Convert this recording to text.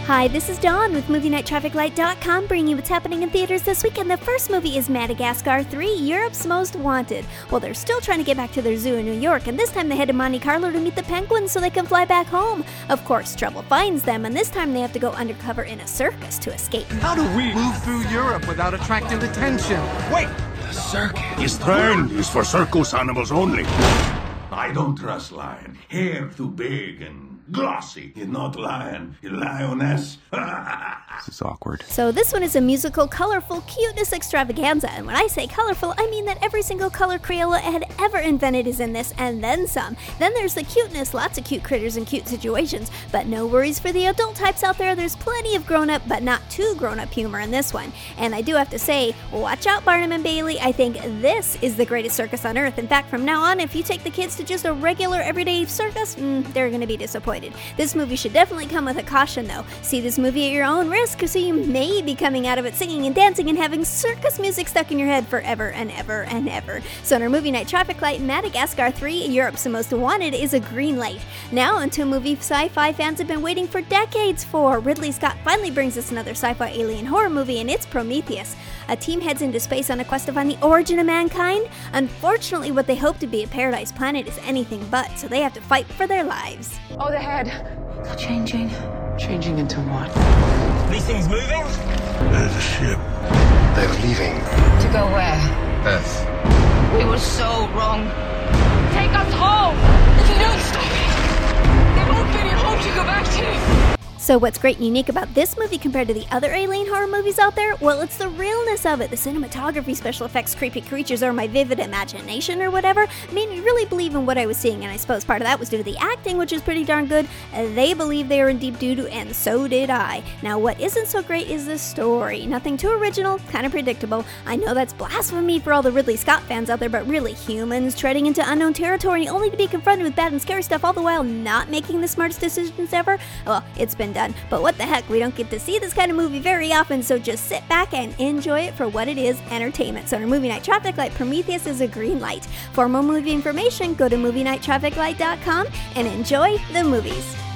Hi, this is Dawn with MovieNightTrafficLight.com bringing you what's happening in theaters this week, and the first movie is Madagascar 3, Europe's Most Wanted. Well, they're still trying to get back to their zoo in New York, and this time they head to Monte Carlo to meet the penguins so they can fly back home. Of course, trouble finds them, and this time they have to go undercover in a circus to escape. How do we move through Europe without attracting attention? Wait! The circus! This train is for circus animals only. I don't trust lion. Hair too big and glossy. You're not lion. You're lioness. This is awkward. So this one is a musical, colorful cuteness extravaganza, and when I say colorful, I mean that every single color Crayola had ever invented is in this, and then some. Then there's the cuteness, lots of cute critters and cute situations, but no worries for the adult types out there. There's plenty of grown-up, but not too grown-up humor in this one. And I do have to say, watch out, Barnum and Bailey. I think this is the greatest circus on earth. In fact, from now on, if you take the kids to just a regular everyday circus, they're going to be disappointed. This movie should definitely come with a caution, though. See this movie at your own risk, so you may be coming out of it singing and dancing and having circus music stuck in your head forever and ever and ever. So in our movie night traffic light, Madagascar 3, Europe's Most Wanted, is a green light. Now onto a movie sci-fi fans have been waiting for decades for. Ridley Scott finally brings us another sci-fi alien horror movie, and it's Prometheus. A team heads into space on a quest to find the origin of mankind. Unfortunately, what they hope to be a paradise planet is anything but, so they have to fight for their lives. Oh, the head. They're changing. Changing into what? These things moving? There's a ship. They're leaving. To go where? Earth. We were so wrong. Take us home! If you don't stop it, there won't be any home to go back to. So what's great and unique about this movie compared to the other alien horror movies out there? Well, it's the realness of it. The cinematography, special effects, creepy creatures, or my vivid imagination or whatever made me really believe in what I was seeing, and I suppose part of that was due to the acting, which is pretty darn good. They believed they were in deep doo-doo, and so did I. Now, what isn't so great is the story. Nothing too original, kind of predictable. I know that's blasphemy for all the Ridley Scott fans out there, but really, humans treading into unknown territory only to be confronted with bad and scary stuff all the while not making the smartest decisions ever? Well, it's been done. But what the heck, we don't get to see this kind of movie very often, so just sit back and enjoy it for what it is, entertainment. So in our movie night traffic light, Prometheus is a green light. For more movie information, go to MovieNightTrafficLight.com and enjoy the movies.